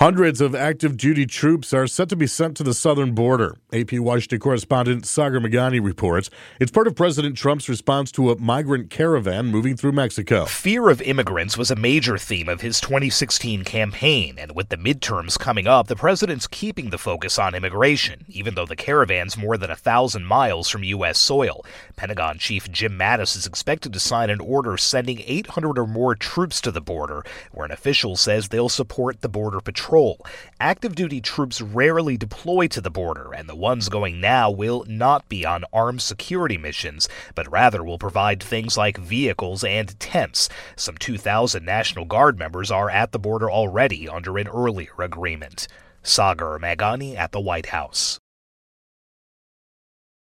Hundreds of active duty troops are set to be sent to the southern border. AP Washington correspondent Sagar Meghani reports it's part of President Trump's response to a migrant caravan moving through Mexico. Fear of immigrants was a major theme of his 2016 campaign, and with the midterms coming up, the president's keeping the focus on immigration, even though the caravan's more than 1,000 miles from U.S. soil. Pentagon Chief Jim Mattis is expected to sign an order sending 800 or more troops to the border, where an official says they'll support the Border Patrol. Active duty troops rarely deploy to the border, and the ones going now will not be on armed security missions, but rather will provide things like vehicles and tents. Some 2,000 National Guard members are at the border already under an earlier agreement. Sagar Meghani at the White House.